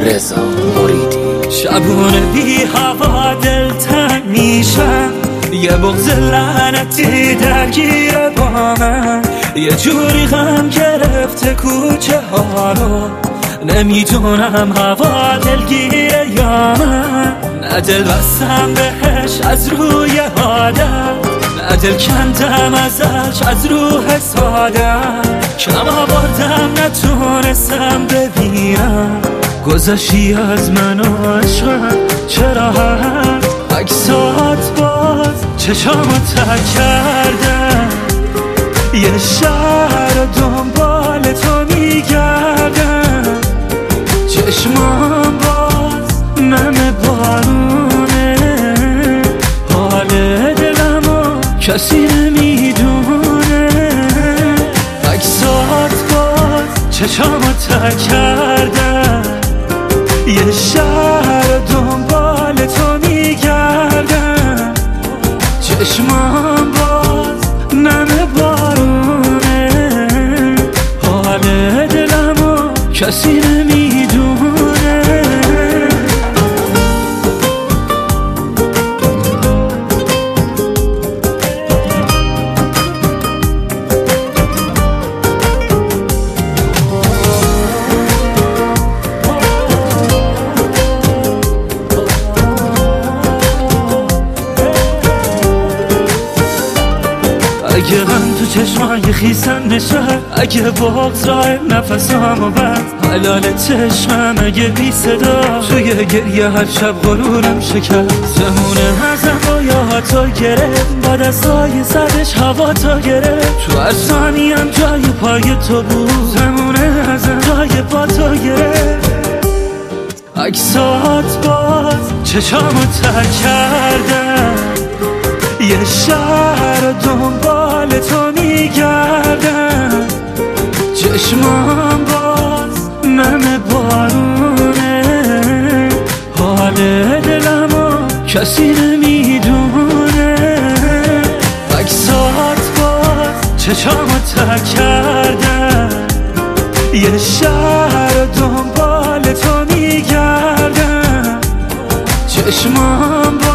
رضا مریدی. شبونه بی هوا دلتنگ میشم، یه بغض لعنتی درگیره با من، یه جوری غم گرفته کوچه ها رو، نمیدونم هوا دلگیره یا من. نه دل بستم بهش از روی عادت، نه دل کندم ازش از روح سادم، کم آوردم نتونستم ببینم، گذشتی از من و عشقم چرا هست عکسات باز چشامو تک کردم، یه شهر دنبال تو میگردم، چشمام باز نم بارونه، حال دلمو کسی نمیدونه، عکسات باز چشامو تک کردم، یه شهر دنبال تو میگردم، چشمام باز نم بارونه، حال دلمو کسی نمیدونه. اگه غم تو چشمای خیسم نشه، اگه بغض راه نفسامو بست، حلال چشمم اگه بی صدا توی گریه هر شب غرورم شکست، زمونه ازم با یاهاتو گرفت، با دستای زدش هوا تا گرفت، تو هر ثانیم جای پای تو بود، زمونه ازم جای پا تو گرفت، عکسات باز چشامو تک کردم، یه شهر دنبال تو میگردم، چشمام باز نم بارونه، حال دلمو کسی نمیدونه، عکسات باز چشامو تک کردم، یه شهر دنبال تو میگردم، چشمام